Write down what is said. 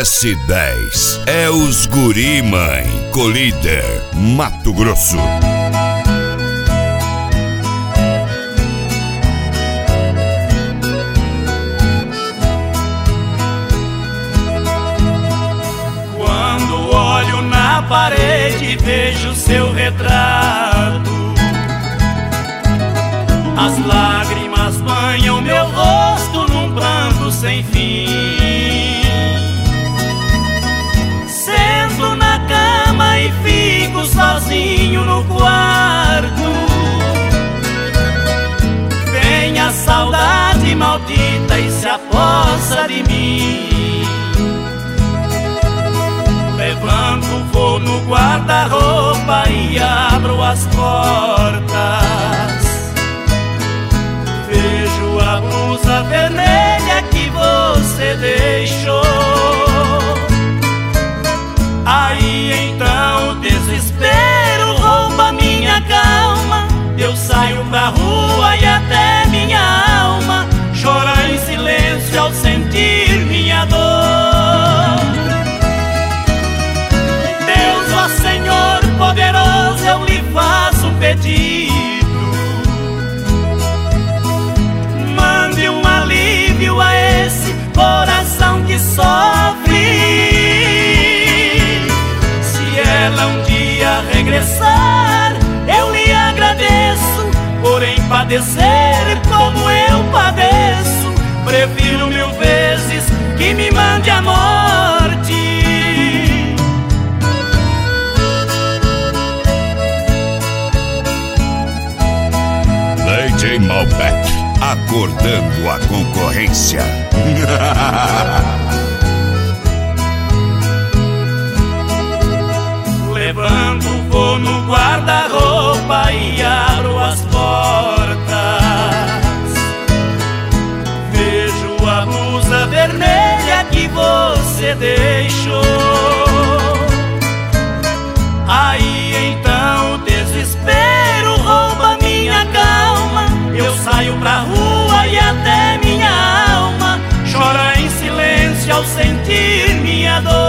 S10 é os Guri Mãe, Colíder, Mato Grosso. Quando olho na parede vejo seu retrato, as lágrimas banham meu rosto num pranto sem fim. Sento na cama e fico sozinho no quarto. Vem a saudade maldita e se apossa de mim. Levanto, vou no guarda-roupa e abro as portas. Vejo a blusa vermelha que você deixou. Aí então o desespero rouba minha calma. Eu saio pra rua e até minha alma chora em silêncio ao sentir minha dor. Deus, ó Senhor poderoso, eu lhe faço um pedido. Mande um alívio a esse coração que sofre. Se ela um dia regressar, eu lhe agradeço. Porém padecer como eu padeço, prefiro 1000 vezes que me mande a morte. DJ Malbec, acordando a concorrência. Levanto, vou no guarda-roupa e abro as portas. Vejo a blusa vermelha que você deixou. Aí então o desespero rouba minha calma. Eu saio pra rua e até minha alma chora em silêncio ao sentir minha dor.